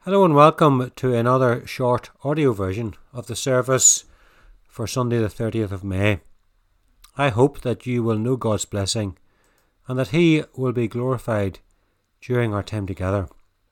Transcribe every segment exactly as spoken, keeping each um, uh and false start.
Hello and welcome to another short audio version of the service for Sunday the thirtieth of May. I hope that you will know God's blessing and that He will be glorified during our time together.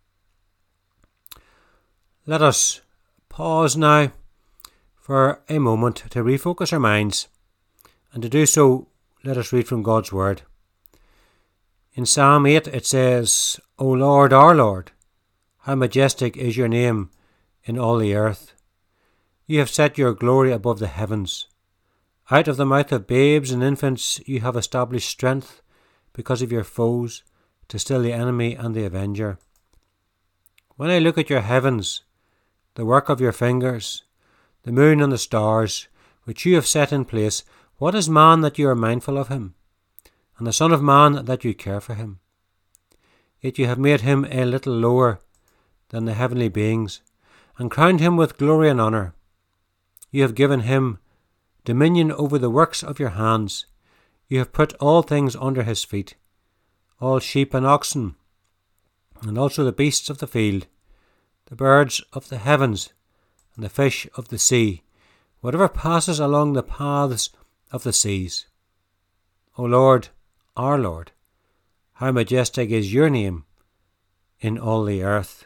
Let us pause now for a moment to refocus our minds, and to do so, let us read from God's Word. In Psalm eight it says, O Lord, our Lord, how majestic is your name in all the earth. You have set your glory above the heavens. Out of the mouth of babes and infants you have established strength because of your foes, to still the enemy and the avenger. When I look at your heavens, the work of your fingers, the moon and the stars, which you have set in place, what is man that you are mindful of him, and the son of man that you care for him? Yet you have made him a little lower than the heavenly beings, and crowned him with glory and honour. You have given him dominion over the works of your hands. You have put all things under his feet, all sheep and oxen, and also the beasts of the field, the birds of the heavens, and the fish of the sea, whatever passes along the paths of the seas. O Lord, our Lord, how majestic is your name in all the earth.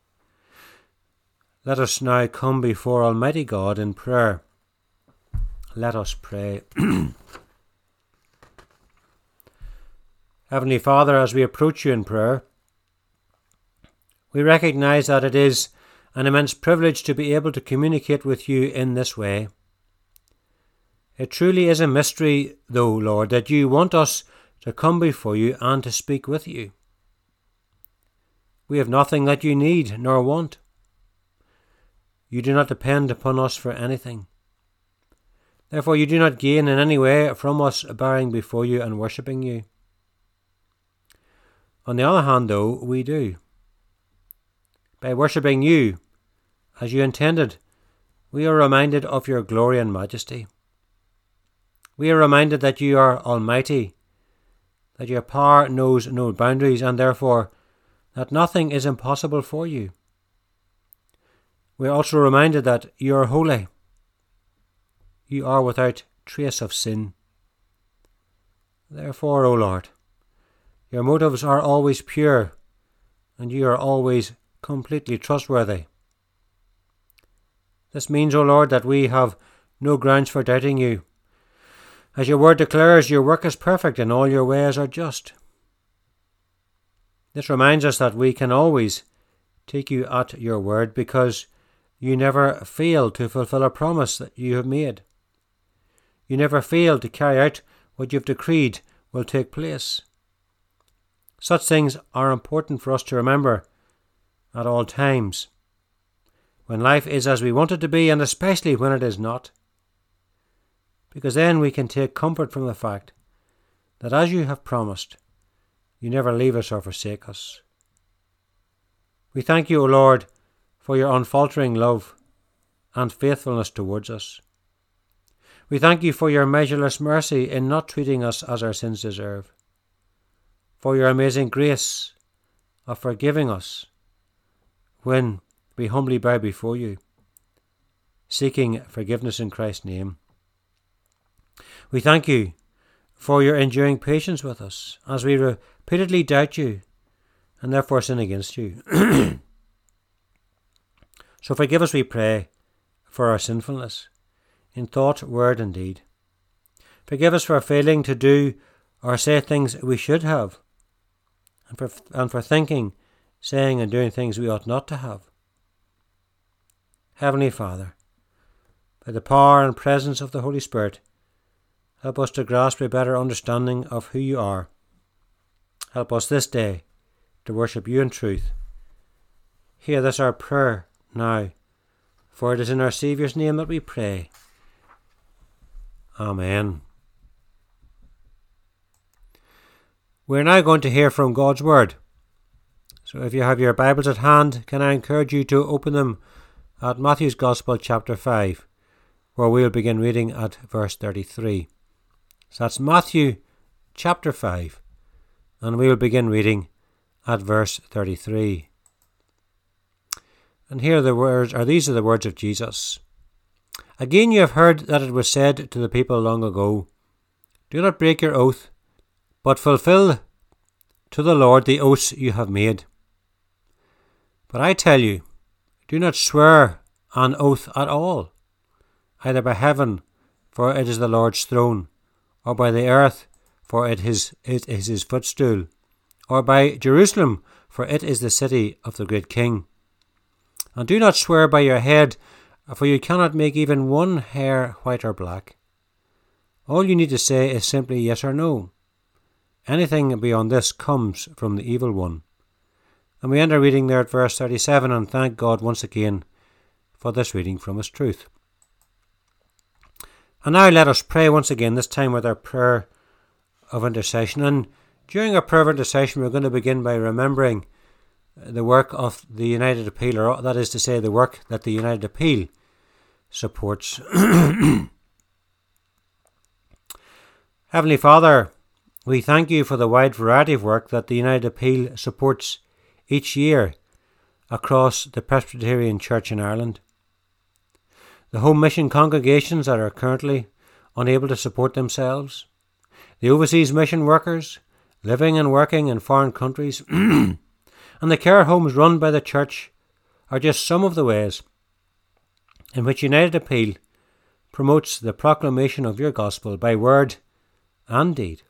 Let us now come before Almighty God in prayer. Let us pray. Heavenly Father, as we approach you in prayer, we recognize that it is an immense privilege to be able to communicate with you in this way. It truly is a mystery, though, Lord, that you want us to come before you and to speak with you. We have nothing that you need nor want. You do not depend upon us for anything. Therefore you do not gain in any way from us bowing before you and worshipping you. On the other hand, though, we do. By worshipping you, as you intended, we are reminded of your glory and majesty. We are reminded that you are almighty, that your power knows no boundaries, and therefore that nothing is impossible for you. We are also reminded that you are holy. You are without trace of sin. Therefore, O Lord, your motives are always pure, and you are always completely trustworthy. This means, O Lord, that we have no grounds for doubting you. As your word declares, your work is perfect and all your ways are just. This reminds us that we can always take you at your word, because you never fail to fulfill a promise that you have made. You never fail to carry out what you have decreed will take place. Such things are important for us to remember at all times, when life is as we want it to be, and especially when it is not. Because then we can take comfort from the fact that as you have promised, you never leave us or forsake us. We thank you, O Lord, for your unfaltering love and faithfulness towards us. We thank you for your measureless mercy in not treating us as our sins deserve, for your amazing grace of forgiving us when we humbly bow before you, seeking forgiveness in Christ's name. We thank you for your enduring patience with us as we repeatedly doubt you and therefore sin against you. So forgive us, we pray, for our sinfulness in thought, word and deed. Forgive us for failing to do or say things we should have, and for, and for thinking, saying and doing things we ought not to have. Heavenly Father, by the power and presence of the Holy Spirit, help us to grasp a better understanding of who you are. Help us this day to worship you in truth. Hear this our prayer now, for it is in our Saviour's name that we pray. Amen. We're now going to hear from God's Word. So if you have your Bibles at hand, can I encourage you to open them at Matthew's Gospel chapter five, where we'll begin reading at verse thirty-three. So that's Matthew chapter five, and we'll begin reading at verse thirty-three. And here are the words, or these are the words of Jesus. Again you have heard that it was said to the people long ago, do not break your oath, but fulfill to the Lord the oaths you have made. But I tell you, do not swear an oath at all, either by heaven, for it is the Lord's throne, or by the earth, for it is, it is his footstool, or by Jerusalem, for it is the city of the great King. And do not swear by your head, for you cannot make even one hair white or black. All you need to say is simply yes or no. Anything beyond this comes from the evil one. And we end our reading there at verse thirty-seven, and thank God once again for this reading from His truth. And now let us pray once again, this time with our prayer of intercession. And during our prayer of intercession, we're going to begin by remembering the work of the United Appeal, or that is to say, the work that the United Appeal supports. Heavenly Father, we thank you for the wide variety of work that the United Appeal supports each year across the Presbyterian Church in Ireland. The home mission congregations that are currently unable to support themselves, the overseas mission workers living and working in foreign countries, and the care homes run by the Church are just some of the ways in which United Appeal promotes the proclamation of your gospel by word and deed.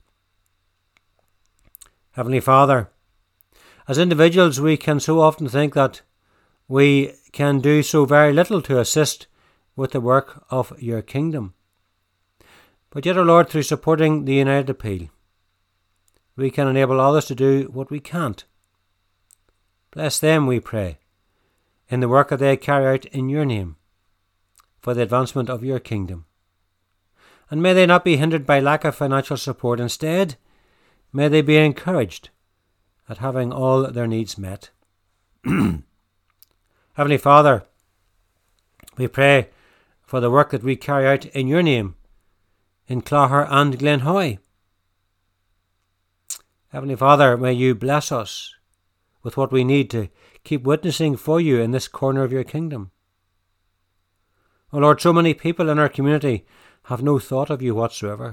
Heavenly Father, as individuals we can so often think that we can do so very little to assist with the work of your kingdom. But yet, O Lord, through supporting the United Appeal, we can enable others to do what we can't. Bless them, we pray, in the work that they carry out in your name, for the advancement of your kingdom. And may they not be hindered by lack of financial support. Instead, may they be encouraged at having all their needs met. Heavenly Father, we pray for the work that we carry out in your name in Clogher and Glenhoy. Heavenly Father, may you bless us with what we need to keep witnessing for you in this corner of your kingdom. O Lord, so many people in our community have no thought of you whatsoever.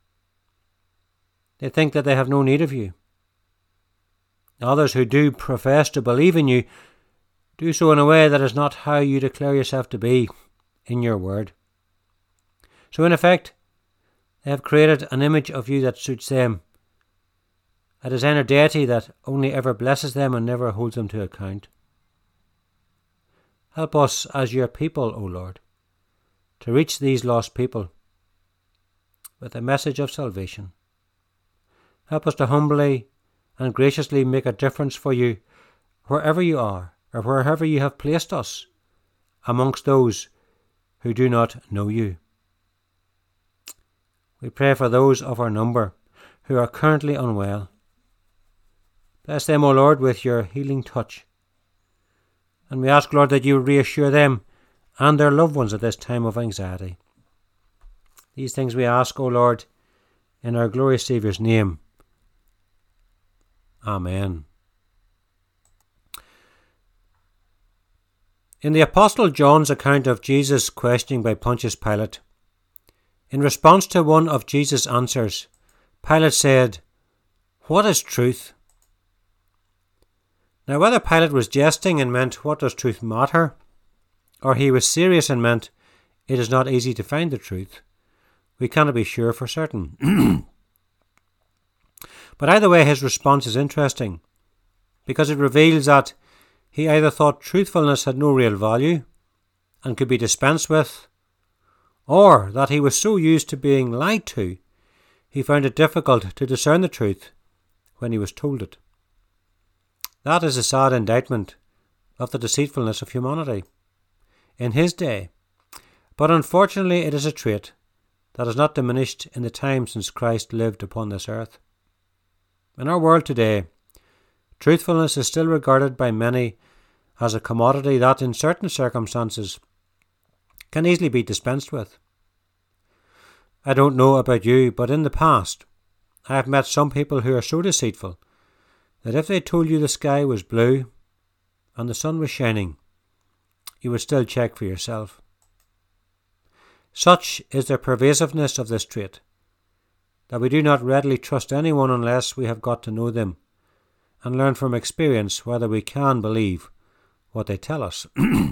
They think that they have no need of you. Others who do profess to believe in you do so in a way that is not how you declare yourself to be in your word. So in effect, they have created an image of you that suits them, a designer deity that only ever blesses them and never holds them to account. Help us as your people, O Lord, to reach these lost people with a message of salvation. Help us to humbly and graciously make a difference for you wherever you are, or wherever you have placed us amongst those who do not know you. We pray for those of our number who are currently unwell. Bless them, O Lord, with your healing touch. And we ask, Lord, that you reassure them and their loved ones at this time of anxiety. These things we ask, O Lord, in our glorious Saviour's name. Amen. In the Apostle John's account of Jesus' questioning by Pontius Pilate, in response to one of Jesus' answers, Pilate said, "What is truth?" Now, whether Pilate was jesting and meant, "What does truth matter?" or he was serious and meant, "It is not easy to find the truth," we cannot be sure for certain. But either way, his response is interesting, because it reveals that he either thought truthfulness had no real value and could be dispensed with, or that he was so used to being lied to, he found it difficult to discern the truth when he was told it. That is a sad indictment of the deceitfulness of humanity in his day, but unfortunately it is a trait that has not diminished in the time since Christ lived upon this earth. In our world today, truthfulness is still regarded by many as a commodity that, in certain circumstances, can easily be dispensed with. I don't know about you, but in the past, I have met some people who are so deceitful that if they told you the sky was blue and the sun was shining, you would still check for yourself. Such is the pervasiveness of this trait, that we do not readily trust anyone unless we have got to know them and learn from experience whether we can believe what they tell us.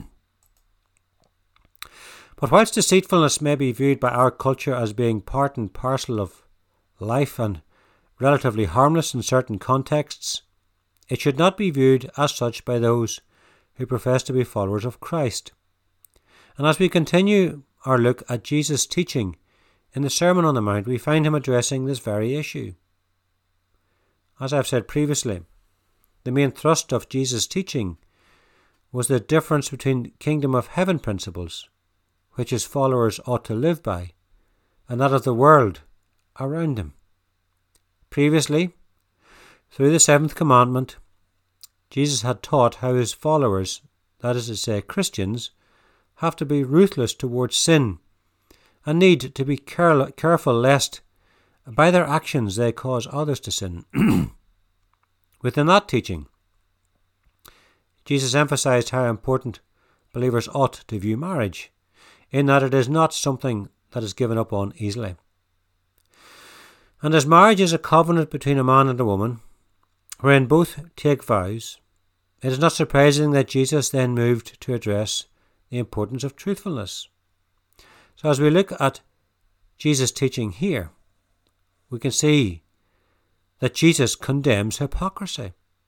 But whilst deceitfulness may be viewed by our culture as being part and parcel of life and relatively harmless in certain contexts, it should not be viewed as such by those who profess to be followers of Christ. And as we continue our look at Jesus' teaching in the Sermon on the Mount, we find him addressing this very issue. As I've said previously, the main thrust of Jesus' teaching was the difference between kingdom of heaven principles, which his followers ought to live by, and that of the world around them. Previously, through the seventh commandment, Jesus had taught how his followers, that is to say Christians, have to be ruthless towards sin and need to be care- careful lest by their actions they cause others to sin. Within that teaching, Jesus emphasized how important believers ought to view marriage, in that it is not something that is given up on easily. And as marriage is a covenant between a man and a woman, wherein both take vows, it is not surprising that Jesus then moved to address the importance of truthfulness. So as we look at Jesus' teaching here, we can see that Jesus condemns hypocrisy.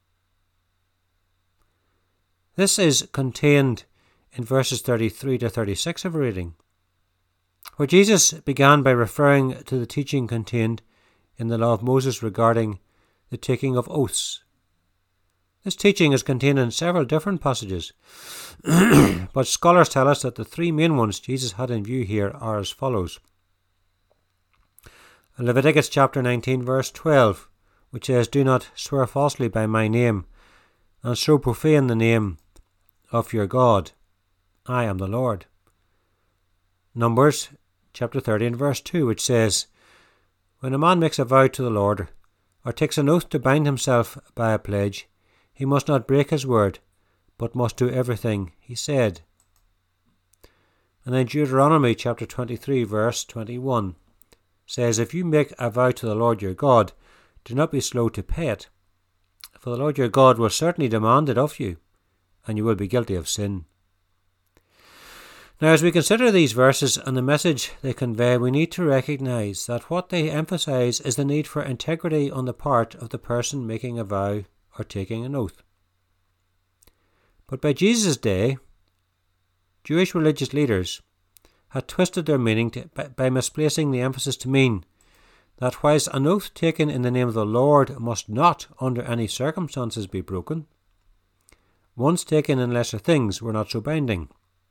This is contained in verses thirty-three to thirty-six of our reading, where Jesus began by referring to the teaching contained in the law of Moses regarding the taking of oaths. This teaching is contained in several different passages, but scholars tell us that the three main ones Jesus had in view here are as follows. Leviticus chapter nineteen verse twelve, which says, "Do not swear falsely by my name, and so profane the name of your God. I am the Lord." Numbers chapter thirty and verse two, which says, "When a man makes a vow to the Lord, or takes an oath to bind himself by a pledge, he must not break his word, but must do everything he said." And then Deuteronomy chapter twenty-three verse twenty-one says, "If you make a vow to the Lord your God, do not be slow to pay it, for the Lord your God will certainly demand it of you, and you will be guilty of sin." Now, as we consider these verses and the message they convey, we need to recognize that what they emphasize is the need for integrity on the part of the person making a vow or taking an oath. But by Jesus' day, Jewish religious leaders had twisted their meaning to, by, by misplacing the emphasis to mean that whilst an oath taken in the name of the Lord must not, under any circumstances, be broken, ones taken in lesser things were not so binding.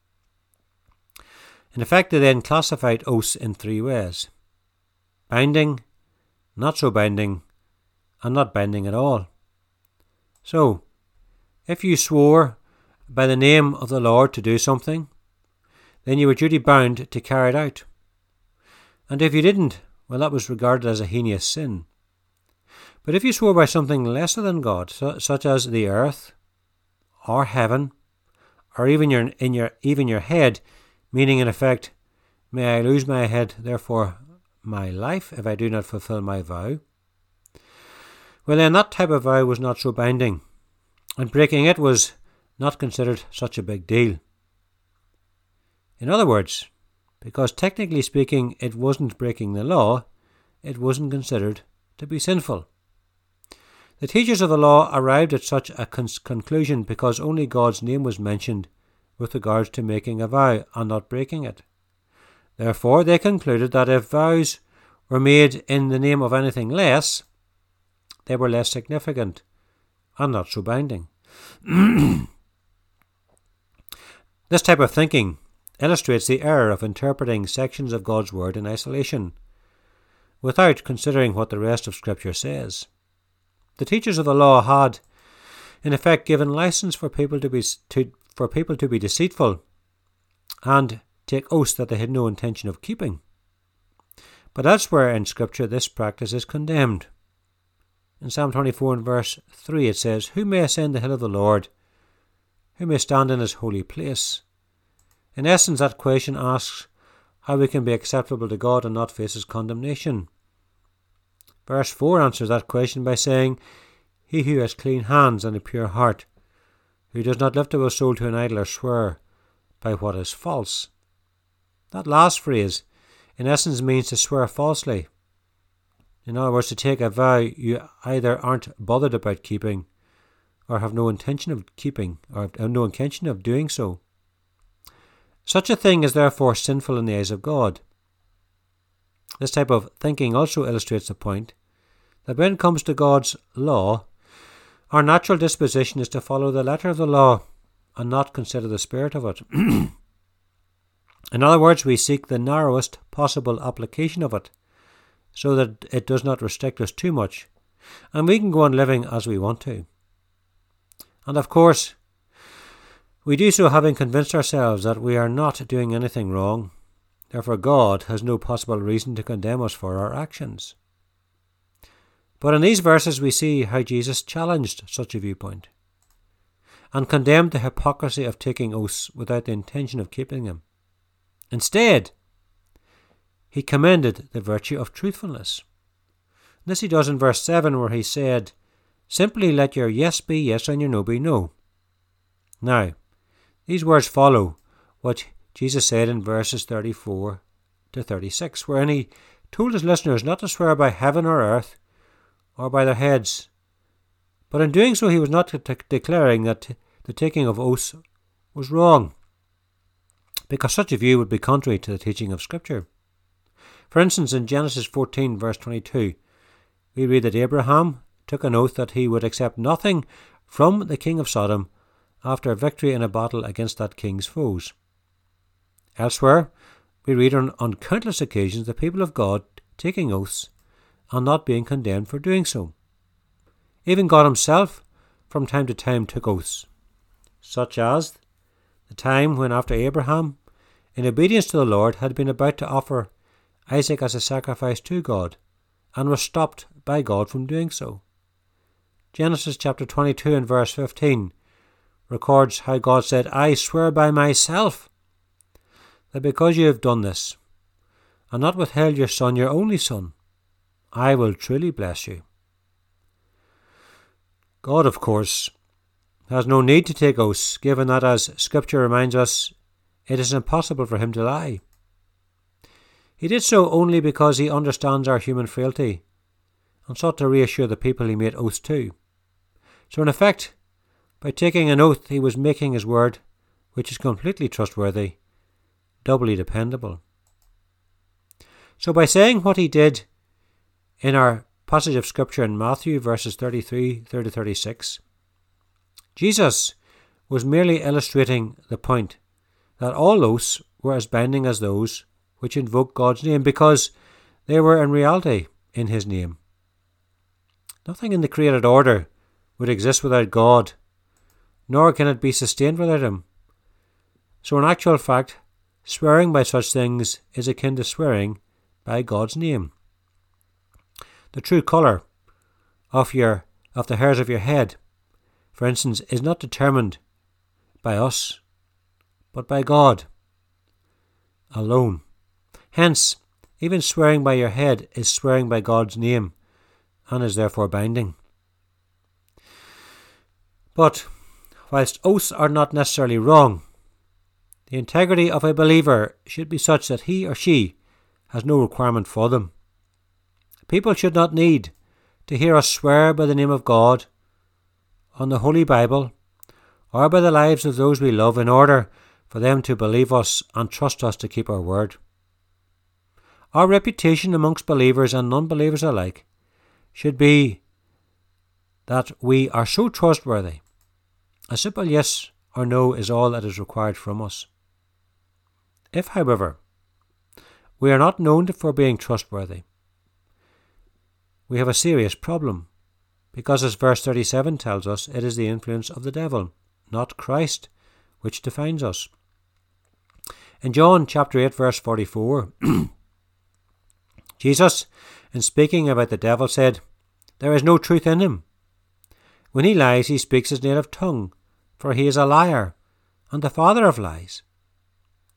In effect, they then classified oaths in three ways: binding, not so binding, and not binding at all. So, if you swore by the name of the Lord to do something, then you were duty bound to carry it out. And if you didn't, well, that was regarded as a heinous sin. But if you swore by something lesser than God, su- such as the earth, or heaven, or even your in your even your head, meaning in effect, "May I lose my head, therefore my life, if I do not fulfill my vow," well then that type of vow was not so binding, and breaking it was not considered such a big deal. In other words, because technically speaking it wasn't breaking the law, it wasn't considered to be sinful. The teachers of the law arrived at such a con- conclusion because only God's name was mentioned with regards to making a vow and not breaking it. Therefore, they concluded that if vows were made in the name of anything less, they were less significant and not so binding. This type of thinking illustrates the error of interpreting sections of God's Word in isolation, without considering what the rest of Scripture says. The teachers of the law had, in effect, given license for people to be to, for people to be deceitful and take oaths that they had no intention of keeping. But elsewhere in Scripture, this practice is condemned. In Psalm twenty-four and verse three it says, "Who may ascend the hill of the Lord? Who may stand in his holy place? In essence, that question asks how we can be acceptable to God and not face his condemnation. Verse four answers that question by saying, "He who has clean hands and a pure heart, who does not lift up his soul to an idol or swear by what is false." That last phrase, in essence, means to swear falsely. In other words, to take a vow you either aren't bothered about keeping or have no intention of keeping or have no intention of doing so. Such a thing is therefore sinful in the eyes of God. This type of thinking also illustrates the point that when it comes to God's law, our natural disposition is to follow the letter of the law and not consider the spirit of it. In other words, we seek the narrowest possible application of it, so that it does not restrict us too much, and we can go on living as we want to. And of course, we do so having convinced ourselves that we are not doing anything wrong. Therefore, God has no possible reason to condemn us for our actions. But in these verses we see how Jesus challenged such a viewpoint and condemned the hypocrisy of taking oaths without the intention of keeping them. Instead, he commended the virtue of truthfulness. This he does in verse seven, where he said, "Simply let your yes be yes and your no be no." Now, these words follow what Jesus said in verses thirty-four to thirty-six, wherein he told his listeners not to swear by heaven or earth or by their heads. But in doing so, he was not t- declaring that the taking of oaths was wrong, because such a view would be contrary to the teaching of Scripture. For instance, in Genesis fourteen, verse twenty-two, we read that Abraham took an oath that he would accept nothing from the king of Sodom after a victory in a battle against that king's foes. Elsewhere, we read on, on countless occasions the people of God taking oaths and not being condemned for doing so. Even God himself from time to time took oaths, such as the time when, after Abraham, in obedience to the Lord, had been about to offer Isaac as a sacrifice to God and was stopped by God from doing so. Genesis chapter twenty-two and verse fifteen records how God said, "I swear by myself that because you have done this, and not withheld your son, your only son, I will truly bless you." God, of course, has no need to take oaths, given that, as Scripture reminds us, it is impossible for him to lie. He did so only because he understands our human frailty and sought to reassure the people he made oaths to. So in effect, by taking an oath, he was making his word, which is completely trustworthy, doubly dependable. So by saying what he did in our passage of Scripture in Matthew verses thirty-three through to thirty-six, Jesus was merely illustrating the point that all oaths were as binding as those which invoke God's name, because they were in reality in his name. Nothing in the created order would exist without God, nor can it be sustained without him. So in actual fact, swearing by such things is akin to swearing by God's name. The true colour of your of the hairs of your head, for instance, is not determined by us, but by God alone. Hence, even swearing by your head is swearing by God's name, and is therefore binding. But, whilst oaths are not necessarily wrong, the integrity of a believer should be such that he or she has no requirement for them. People should not need to hear us swear by the name of God, on the Holy Bible, or by the lives of those we love, in order for them to believe us and trust us to keep our word. Our reputation amongst believers and non-believers alike should be that we are so trustworthy. A simple yes or no is all that is required from us. If, however, we are not known for being trustworthy, we have a serious problem, because as verse thirty-seven tells us, it is the influence of the devil, not Christ, which defines us. In John chapter eight verse forty-four, Jesus, in speaking about the devil, said, "There is no truth in him. When he lies, he speaks his native tongue, for he is a liar, and the father of lies."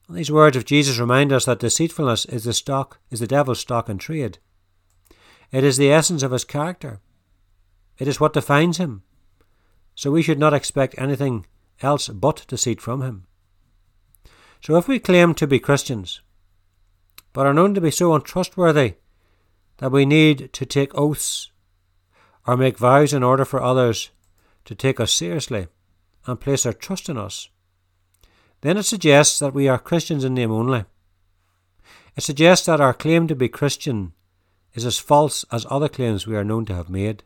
And these words of Jesus remind us that deceitfulness is the stock, is the devil's stock in trade. It is the essence of his character. It is what defines him. So we should not expect anything else but deceit from him. So if we claim to be Christians, but are known to be so untrustworthy that we need to take oaths or make vows in order for others to take us seriously and place their trust in us, then it suggests that we are Christians in name only. It suggests that our claim to be Christian is as false as other claims we are known to have made.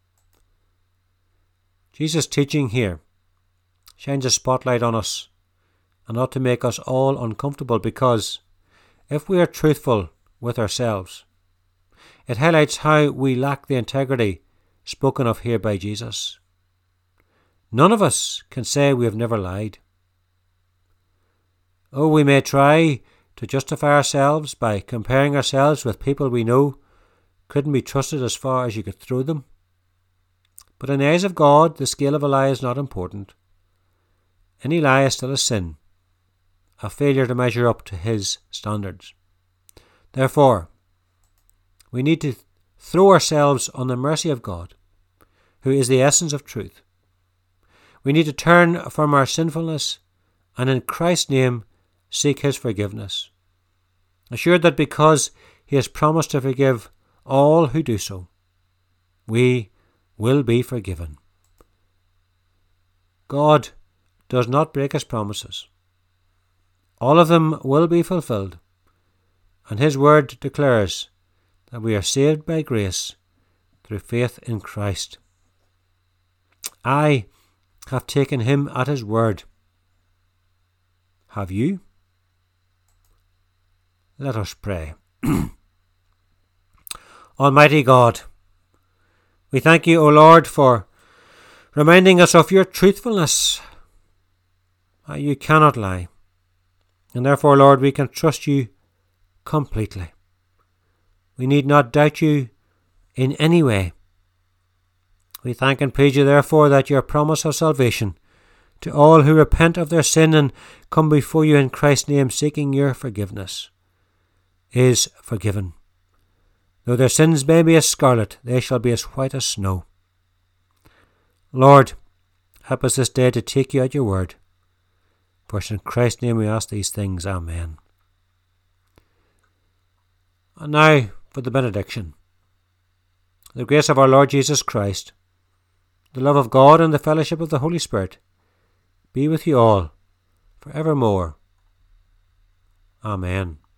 Jesus' teaching here shines a spotlight on us and ought to make us all uncomfortable, because if we are truthful with ourselves, it highlights how we lack the integrity spoken of here by Jesus. None of us can say we have never lied. Oh, we may try to justify ourselves by comparing ourselves with people we know couldn't be trusted as far as you could throw them. But in the eyes of God, the scale of a lie is not important. Any lie is still a sin, a failure to measure up to His standards. Therefore, we need to throw ourselves on the mercy of God, who is the essence of truth. We need to turn from our sinfulness and in Christ's name seek His forgiveness, assured that because He has promised to forgive all who do so, we will be forgiven. God does not break His promises. All of them will be fulfilled, and His word declares that we are saved by grace through faith in Christ. I have taken Him at His word. Have you? Let us pray. Almighty God, we thank You, O Lord, for reminding us of Your truthfulness. You cannot lie, and therefore, Lord, we can trust You completely. We need not doubt You in any way. We thank and praise You, therefore, that Your promise of salvation to all who repent of their sin and come before You in Christ's name seeking Your forgiveness is forgiven. Though their sins may be as scarlet, they shall be as white as snow. Lord, help us this day to take You at Your word. For it's in Christ's name we ask these things. Amen. And now for the benediction. The grace of our Lord Jesus Christ, the love of God, and the fellowship of the Holy Spirit be with you all for evermore. Amen.